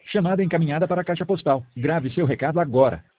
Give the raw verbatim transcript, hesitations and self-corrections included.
Chamada encaminhada para a caixa postal. Grave seu recado agora.